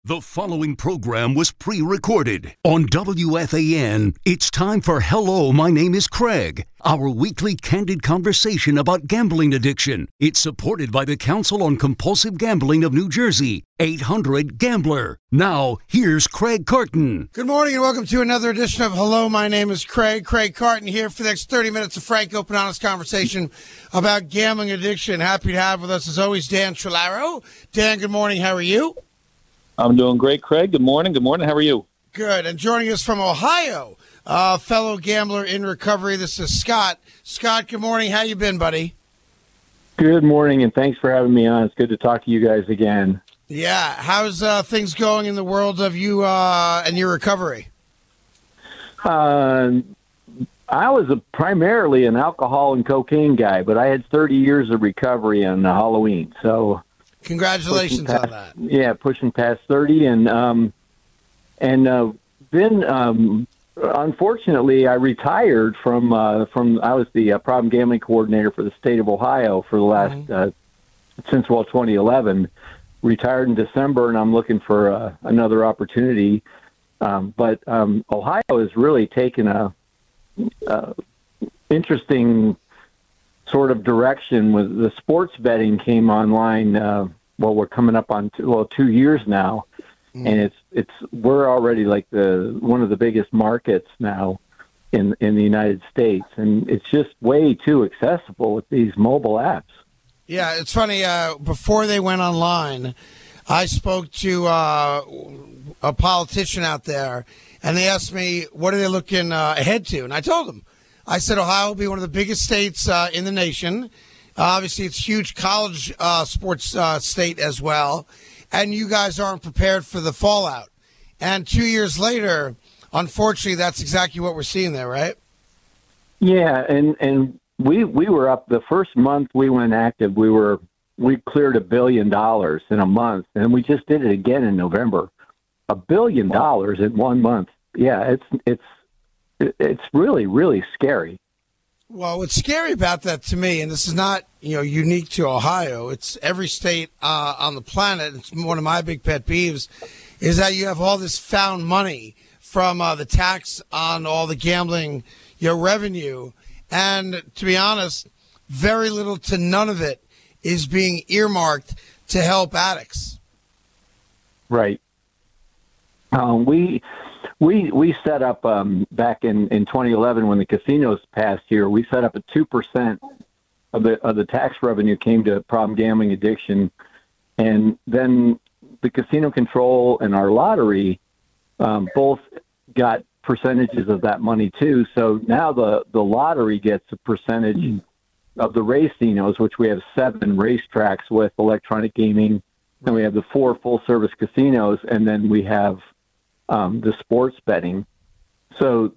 The following program was pre-recorded. On WFAN, it's time for Hello, My Name is Craig, our weekly candid conversation about gambling addiction. It's supported by the Council on Compulsive Gambling of New Jersey, 800-GAMBLER. Now, here's Craig Carton. Good morning and welcome to another edition of Hello, My Name is Craig. Craig Carton here for the next 30 minutes of frank, open, honest conversation about gambling addiction. Happy to have with us, as always, Dan Trillaro. Dan, good morning. How are you? I'm doing great, Craig. Good morning. Good morning. How are you? Good. And joining us from Ohio, fellow gambler in recovery, this is Scott. Scott, good morning. How you been, buddy? Good morning, and thanks for having me on. It's good to talk to you guys again. Yeah. How's things going in the world of you and your recovery? I was primarily an alcohol and cocaine guy, but I had 30 years of recovery on Halloween, so... Congratulations on that. Yeah, pushing past 30, and unfortunately, I retired from. I was the problem gambling coordinator for the state of Ohio for the last since 2011. Retired in December, and I'm looking for another opportunity. But Ohio has really taken a interesting sort of direction with the sports betting came online. We're coming up on 2 years now, and we're already like one of the biggest markets now in the United States, and it's just way too accessible with these mobile apps. Yeah, it's funny. Before they went online, I spoke to a politician out there, and they asked me, what are they looking ahead to? And I told them, I said, Ohio will be one of the biggest states in the nation. Obviously, it's a huge college sports state as well. And you guys aren't prepared for the fallout. And 2 years later, unfortunately, that's exactly what we're seeing there, right? Yeah, and we were up the first month we went active. We cleared $1 billion in a month, and we just did it again in November. $1 billion in 1 month. Yeah, it's really, really scary. Well, what's scary about that to me, and this is not unique to Ohio, it's every state on the planet. It's one of my big pet peeves, is that you have all this found money from the tax on all the gambling revenue, and to be honest, very little to none of it is being earmarked to help addicts. Right. We set up back in 2011 when the casinos passed here. We set up a 2% of the tax revenue came to problem gambling addiction, and then the casino control and our lottery both got percentages of that money too. So now the lottery gets a percentage of the racinos, which we have 7 racetracks with electronic gaming, and we have the 4 full-service casinos, and then we have the sports betting. So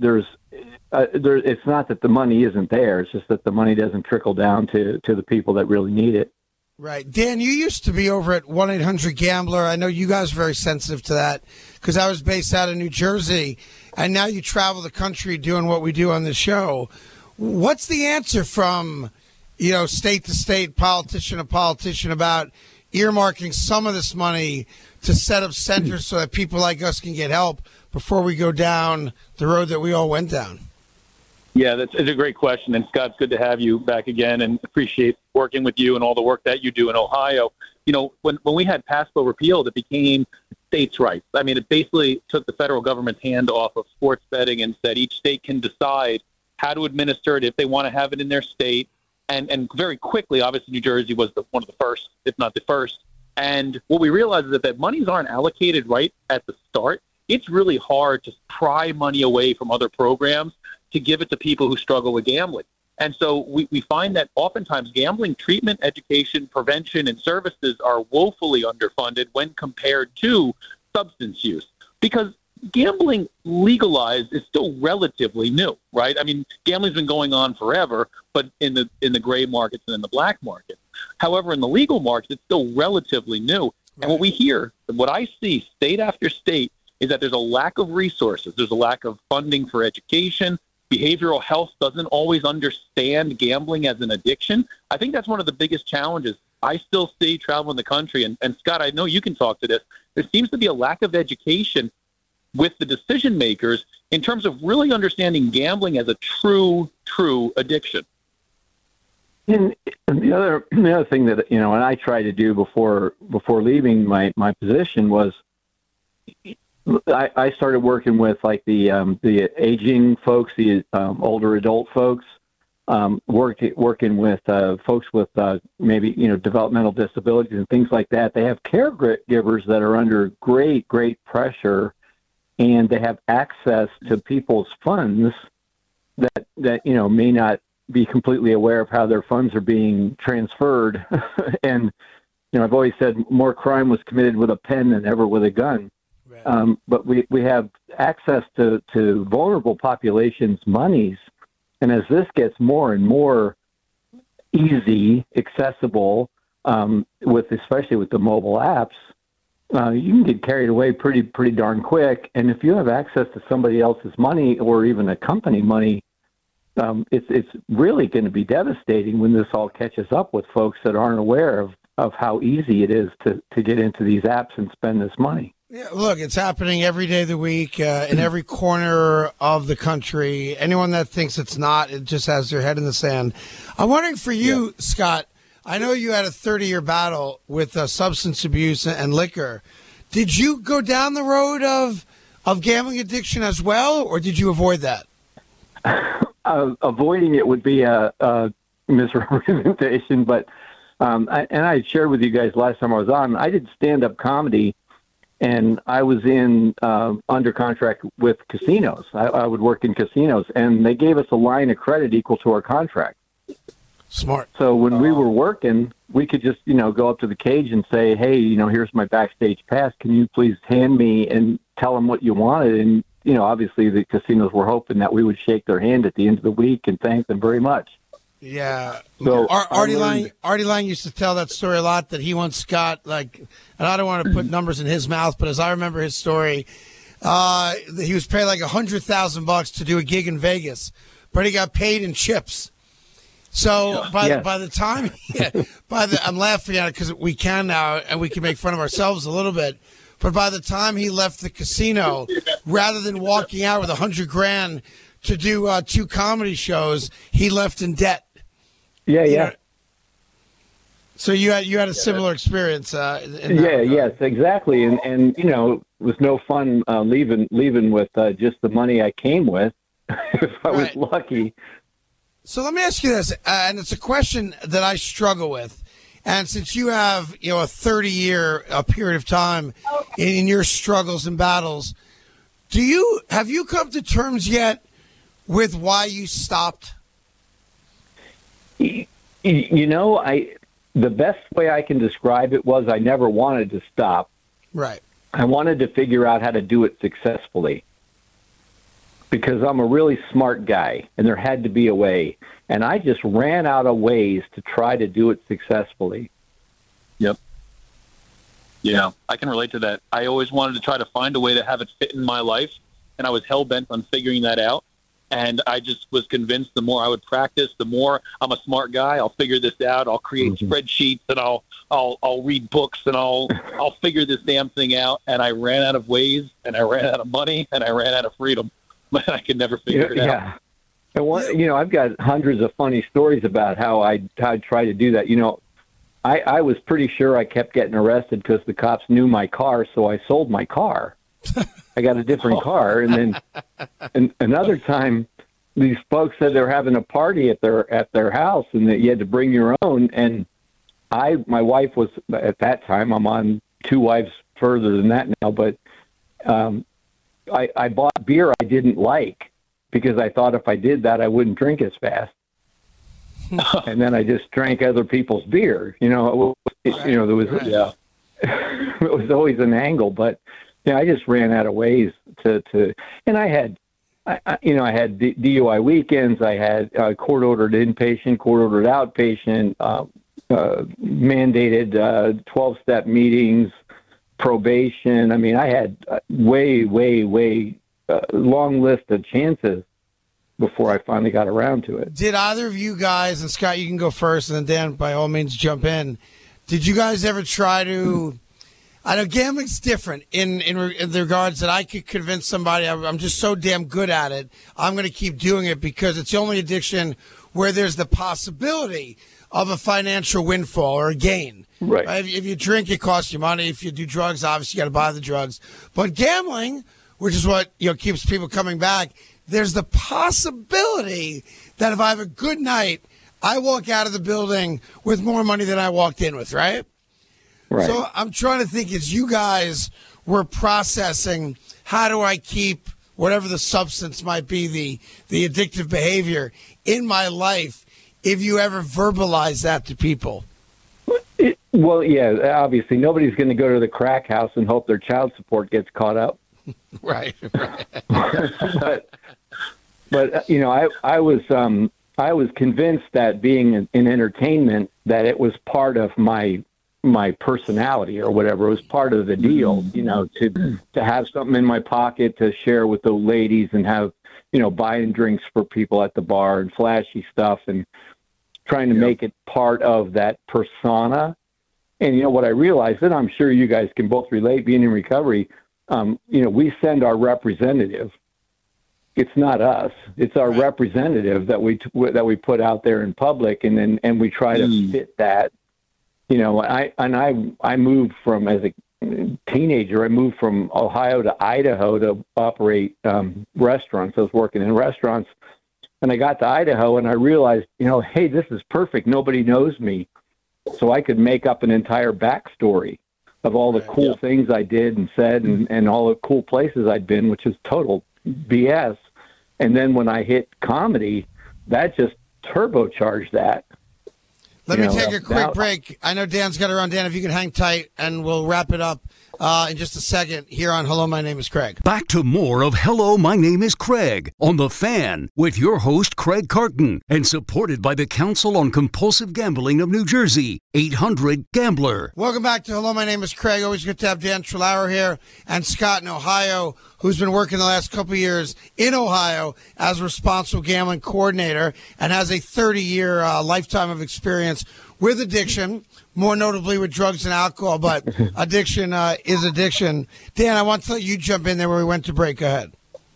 it's not that the money isn't there. It's just that the money doesn't trickle down to the people that really need it. Right. Dan, you used to be over at 1-800-GAMBLER. I know you guys are very sensitive to that because I was based out of New Jersey, and now you travel the country doing what we do on the show. What's the answer from, state to state, politician to politician about earmarking some of this money to set up centers so that people like us can get help before we go down the road that we all went down? Yeah, it's a great question. And Scott, it's good to have you back again and appreciate working with you and all the work that you do in Ohio. When we had PASPA repealed, it became states' rights. I mean, it basically took the federal government's hand off of sports betting and said each state can decide how to administer it if they want to have it in their state. And very quickly, obviously, New Jersey was one of the first, if not the first. And what we realized is that monies aren't allocated right at the start. It's really hard to pry money away from other programs to give it to people who struggle with gambling. And so we find that oftentimes gambling treatment, education, prevention, and services are woefully underfunded when compared to substance use. Because gambling legalized is still relatively new, right? I mean, gambling's been going on forever, but in the gray markets and in the black market. However, in the legal market, it's still relatively new. And what we hear, what I see state after state, is that there's a lack of resources. There's a lack of funding for education. Behavioral health doesn't always understand gambling as an addiction. I think that's one of the biggest challenges I still see traveling the country, and Scott, I know you can talk to this. There seems to be a lack of education with the decision makers in terms of really understanding gambling as a true addiction. And the other thing that, and I tried to do before leaving my position was I started working with like the aging folks, the older adult folks, working with folks with maybe developmental disabilities and things like that. They have caregivers that are under great pressure, and they have access to people's funds that may not be completely aware of how their funds are being transferred. And I've always said more crime was committed with a pen than ever with a gun. Right. But we have access to vulnerable populations' monies, and as this gets more and more easy, accessible, especially with the mobile apps, you can get carried away pretty darn quick. And if you have access to somebody else's money or even a company money, it's really going to be devastating when this all catches up with folks that aren't aware of how easy it is to get into these apps and spend this money. Yeah, look, it's happening every day of the week in every corner of the country. Anyone that thinks it's not, it just has their head in the sand. I'm wondering for you, Scott, I know you had a 30-year battle with substance abuse and liquor. Did you go down the road of gambling addiction as well, or did you avoid that? Avoiding it would be a misrepresentation, but I shared with you guys last time I was on, I did stand-up comedy, and I was under contract with casinos. I would work in casinos, and they gave us a line of credit equal to our contract. Smart. So when we were working, we could just, go up to the cage and say, hey, here's my backstage pass. Can you please hand me and tell them what you wanted? And, obviously the casinos were hoping that we would shake their hand at the end of the week and thank them very much. Yeah. So Artie Lang used to tell that story a lot, that he once got, and I don't want to put numbers in his mouth, but as I remember his story, he was paid like $100,000 to do a gig in Vegas, but he got paid in chips. So by the time, I'm laughing at it because we can now, and we can make fun of ourselves a little bit. But by the time he left the casino, rather than walking out with $100,000 to do 2 comedy shows, he left in debt. Yeah. So you had a similar experience. Yes, exactly. And it was no fun leaving with just the money I came with if I was lucky. So let me ask you this, and it's a question that I struggle with. And since you have, a 30-year period of time in your struggles and battles, have you come to terms yet with why you stopped? The best way I can describe it was I never wanted to stop. Right. I wanted to figure out how to do it successfully, because I'm a really smart guy, and there had to be a way. And I just ran out of ways to try to do it successfully. Yep. Yeah, I can relate to that. I always wanted to try to find a way to have it fit in my life, and I was hell-bent on figuring that out. And I just was convinced the more I would practice, the more I'm a smart guy. I'll figure this out. I'll create spreadsheets, and I'll read books, and I'll figure this damn thing out. And I ran out of ways, and I ran out of money, and I ran out of freedom. But I could never figure it out. And I've got hundreds of funny stories about how I tried to do that. I was pretty sure I kept getting arrested because the cops knew my car, so I sold my car. I got a different car, and then another time, these folks said they were having a party at their house, and that you had to bring your own. And my wife was at that time. I'm on 2 wives further than that now, but I bought beer I didn't like, because I thought if I did that, I wouldn't drink as fast. And then I just drank other people's beer. There was, it was always an angle, but I just ran out of ways to, and I had DUI weekends. I had court-ordered inpatient, court-ordered outpatient, mandated 12-step meetings, probation. I mean, I had way long list of chances before I finally got around to it. Did either of you guys, and Scott, you can go first, and then Dan, by all means, jump in. Did you guys ever try to? I know gambling's different in the regards that I could convince somebody I'm just so damn good at it. I'm going to keep doing it because it's the only addiction where there's the possibility of a financial windfall or a gain. Right. If you drink, it costs you money. If you do drugs, obviously you got to buy the drugs. But gambling, which is what keeps people coming back, there's the possibility that if I have a good night, I walk out of the building with more money than I walked in with, right? Right. So I'm trying to think as you guys were processing, how do I keep whatever the substance might be, the addictive behavior in my life, if you ever verbalize that to people? Well, yeah, obviously nobody's going to go to the crack house and hope their child support gets caught up. Right. but I was convinced that being in entertainment, that it was part of my personality or whatever. It was part of the deal, to have something in my pocket to share with the ladies and have, buying drinks for people at the bar and flashy stuff and trying to make it part of that persona. And what I realized, and I'm sure you guys can both relate, being in recovery, we send our representative. It's not us. It's our representative that we put out there in public, and we try to fit that. I moved from, as a teenager, I moved from Ohio to Idaho to operate restaurants. I was working in restaurants, and I got to Idaho, and I realized, hey, this is perfect. Nobody knows me. So I could make up an entire backstory of all the cool things I did and said and all the cool places I'd been, which is total BS. And then when I hit comedy, that just turbocharged that. Let me take a quick break. I know Dan's got to run. Dan, if you can hang tight, and we'll wrap it up in just a second here on Hello, My Name is Craig. Back to more of Hello, My Name is Craig on The Fan with your host, Craig Carton, and supported by the Council on Compulsive Gambling of New Jersey, 800-GAMBLER. Welcome back to Hello, My Name is Craig. Always good to have Dan Trelauer here and Scott in Ohio, who's been working the last couple of years in Ohio as responsible gambling coordinator and has a 30-year lifetime of experience with addiction, more notably with drugs and alcohol, but addiction is addiction. Dan, I want to let you jump in there where we went to break. Go ahead.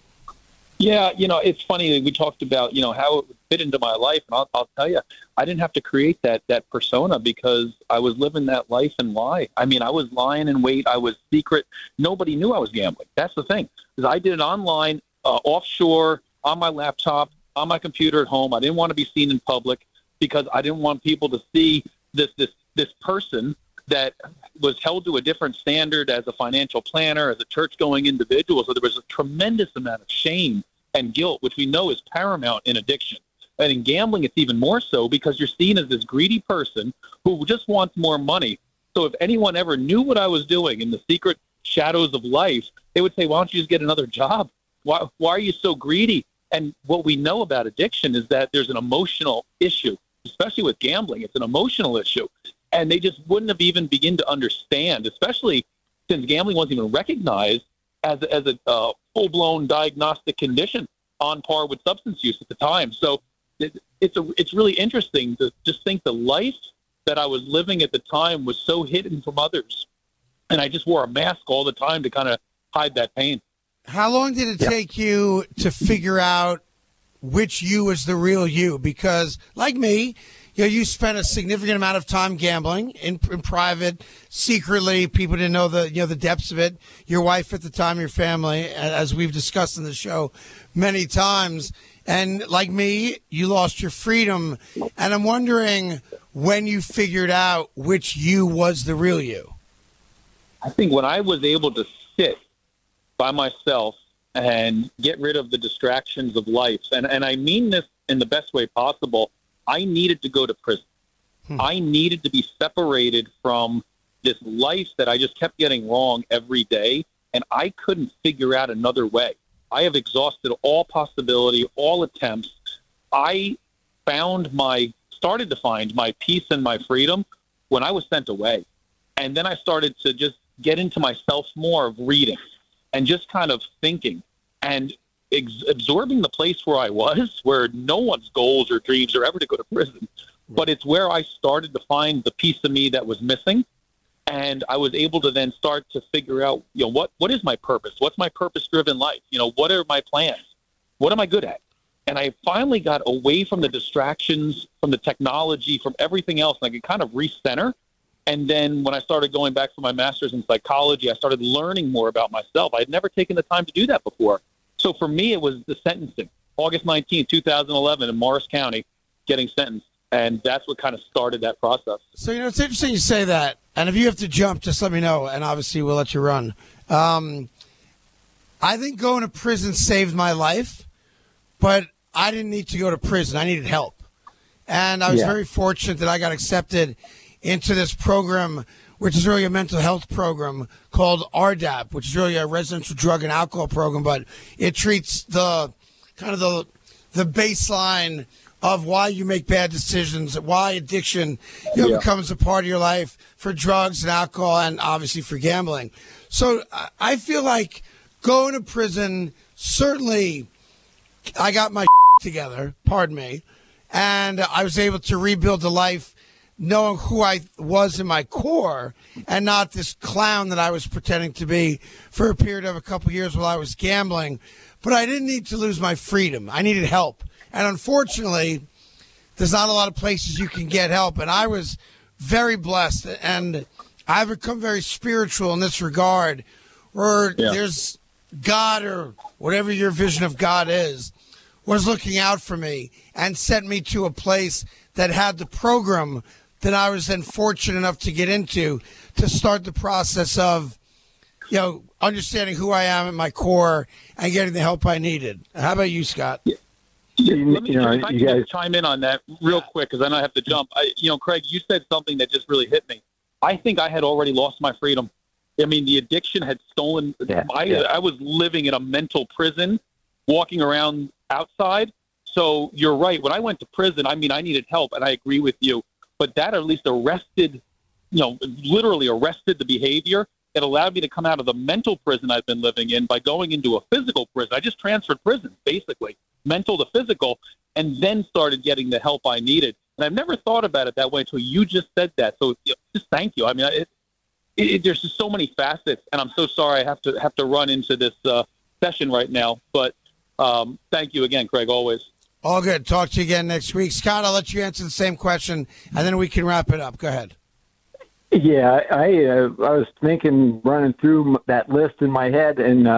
Yeah, it's funny that we talked about, how it would fit into my life. And I'll tell you, I didn't have to create that persona because I was living that life and lie. I mean, I was lying in wait. I was secret. Nobody knew I was gambling. That's the thing. Because I did it online, offshore, on my laptop, on my computer at home. I didn't want to be seen in public because I didn't want people to see this person that was held to a different standard as a financial planner, as a church-going individual. So there was a tremendous amount of shame and guilt, which we know is paramount in addiction. And in gambling, it's even more so because you're seen as this greedy person who just wants more money. So if anyone ever knew what I was doing in the secret shadows of life, they would say, why don't you just get another job? Why are you so greedy? And what we know about addiction is that there's an emotional issue, especially with gambling. It's an emotional issue. And they just wouldn't have even begun to understand, especially since gambling wasn't even recognized as a full-blown diagnostic condition on par with substance use at the time. So it's really interesting to just think the life that I was living at the time was so hidden from others. And I just wore a mask all the time to kind of hide that pain. How long did it take you to figure out which you was the real you? Because, like me, you spent a significant amount of time gambling in private, secretly. People didn't know the depths of it. Your wife at the time, your family, as we've discussed in the show many times. And like me, you lost your freedom. And I'm wondering when you figured out which you was the real you. I think when I was able to sit by myself and get rid of the distractions of life, and I mean this in the best way possible, I needed to go to prison. I needed to be separated from this life that I just kept getting wrong every day, and I couldn't figure out another way. I have exhausted all possibility, all attempts. I started to find my peace and my freedom when I was sent away. And then I started to just get into myself more of reading and just kind of thinking and absorbing the place where I was, where no one's goals or dreams are ever to go to prison. but it's where I started to find the piece of me that was missing. And I was able to then start to figure out, what is my purpose? What's my purpose-driven life? What are my plans? What am I good at? And I finally got away from the distractions, from the technology, from everything else, and I could kind of recenter. And then when I started going back for my master's in psychology, I started learning more about myself. I had never taken the time to do that before. So for me, it was the sentencing. August 19, 2011 in Morris County, getting sentenced. And that's what kind of started that process. So, it's interesting you say that. And if you have to jump, just let me know. And obviously, we'll let you run. I think going to prison saved my life, but I didn't need to go to prison. I needed help. And I was very fortunate that I got accepted into this program, which is really a mental health program called RDAP, which is really a residential drug and alcohol program, but it treats the kind of the baseline of why you make bad decisions, why addiction becomes a part of your life for drugs and alcohol and obviously for gambling. So I feel like going to prison, certainly I got my together, pardon me, and I was able to rebuild a life knowing who I was in my core and not this clown that I was pretending to be for a period of a couple years while I was gambling. But I didn't need to lose my freedom. I needed help. And unfortunately, there's not a lot of places you can get help. And I was very blessed. And I've become very spiritual in this regard, where there's God, or whatever your vision of God is, was looking out for me and sent me to a place that had the program that I was then fortunate enough to get into to start the process of, understanding who I am at my core and getting the help I needed. How about you, Scott? Let me just chime in on that real quick, because then I have to jump. Craig, you said something that just really hit me. I think I had already lost my freedom. I mean, the addiction had stolen. I was living in a mental prison, walking around outside. So you're right. When I went to prison, I needed help, and I agree with you. But that at least arrested, literally arrested the behavior. It allowed me to come out of the mental prison I've been living in by going into a physical prison. I just transferred prisons, basically, mental to physical, and then started getting the help I needed. And I've never thought about it that way until you just said that. So just thank you. I mean, there's just so many facets, and I'm so sorry I have to run into this session right now. But thank you again, Craig, always. All good. Talk to you again next week. Scott, I'll let you answer the same question, and then we can wrap it up. Go ahead. Yeah, I was thinking, running through that list in my head, and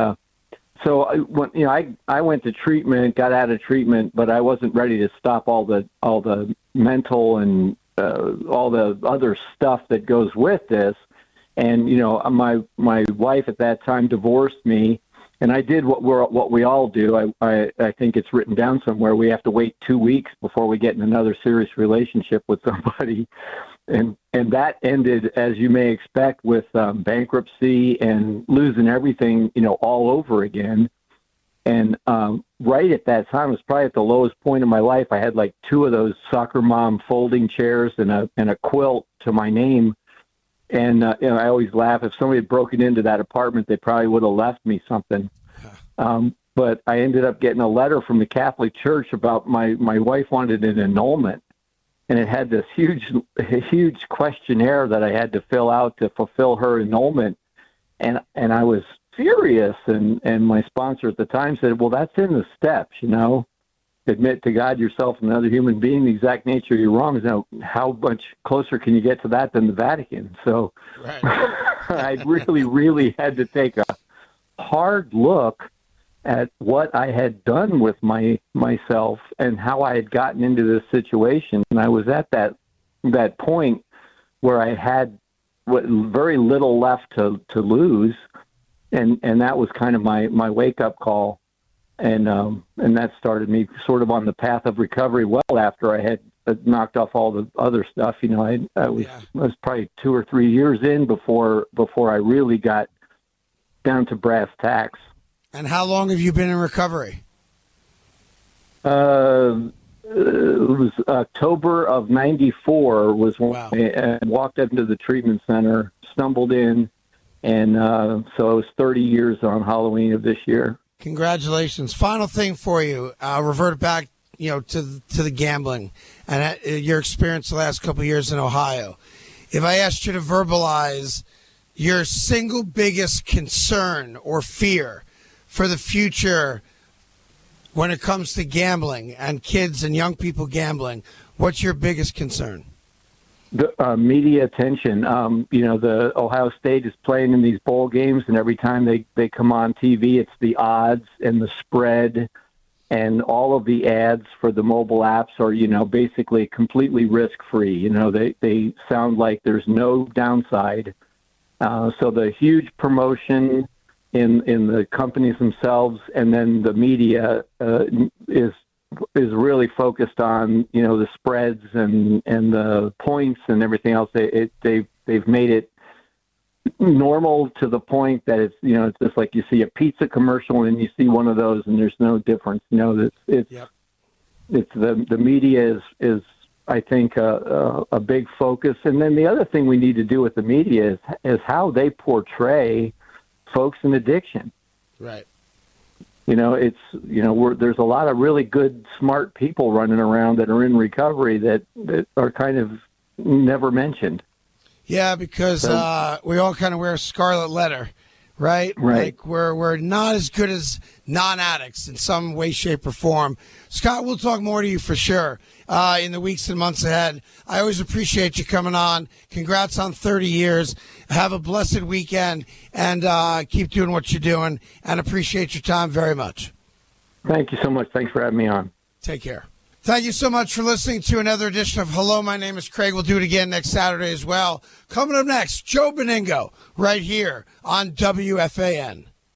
I went to treatment, got out of treatment, but I wasn't ready to stop all the mental and all the other stuff that goes with this. And my wife at that time divorced me, and I did what we all do. I think it's written down somewhere. We have to wait 2 weeks before we get in another serious relationship with somebody. And that ended, as you may expect, with bankruptcy and losing everything, all over again. And right at that time, it was probably at the lowest point in my life. I had like 2 of those soccer mom folding chairs and a quilt to my name. And I always laugh. If somebody had broken into that apartment, they probably would have left me something. But I ended up getting a letter from the Catholic Church about my wife wanted an annulment. And it had this huge questionnaire that I had to fill out to fulfill her annulment. And I was furious. And my sponsor at the time said, well, that's in the steps, Admit to God, yourself, and another human being the exact nature of your wrongs. Now, how much closer can you get to that than the Vatican? So right. I really had to take a hard look at what I had done with myself and how I had gotten into this situation. And I was at that point where I had very little left to lose. And that was kind of my wake up call. And that started me sort of on the path of recovery well after I had knocked off all the other stuff. I was probably 2 or 3 years in before I really got down to brass tacks. And how long have you been in recovery? It was October of '94 was when I walked up into the treatment center, stumbled in, and so it was 30 years on Halloween of this year. Congratulations. Final thing for you. Revert back to the gambling and your experience the last couple of years in Ohio. If I asked you to verbalize your single biggest concern or fear for the future when it comes to gambling and kids and young people gambling, what's your biggest concern? The media attention. The Ohio State is playing in these bowl games, and every time they come on TV, it's the odds and the spread, and all of the ads for the mobile apps are, basically completely risk-free. They sound like there's no downside. So the huge promotion in the companies themselves, and then the media is really focused on the spreads and the points and everything else. They've made it normal to the point that it's just like you see a pizza commercial and you see one of those and there's no difference. It's the media is I think a big focus. And then the other thing we need to do with the media is how they portray folks in addiction. Right. There's a lot of really good, smart people running around that are in recovery that are kind of never mentioned. Yeah, because we all kind of wear a scarlet letter, right? Right. Like we're not as good as non-addicts in some way, shape, or form. Scott, we'll talk more to you for sure in the weeks and months ahead. I always appreciate you coming on. Congrats on 30 years. Have a blessed weekend, and keep doing what you're doing, and appreciate your time very much. Thank you so much. Thanks for having me on. Take care. Thank you so much for listening to another edition of Hello, my name is Craig. We'll do it again next Saturday as well. Coming up next, Joe Beningo right here on WFAN.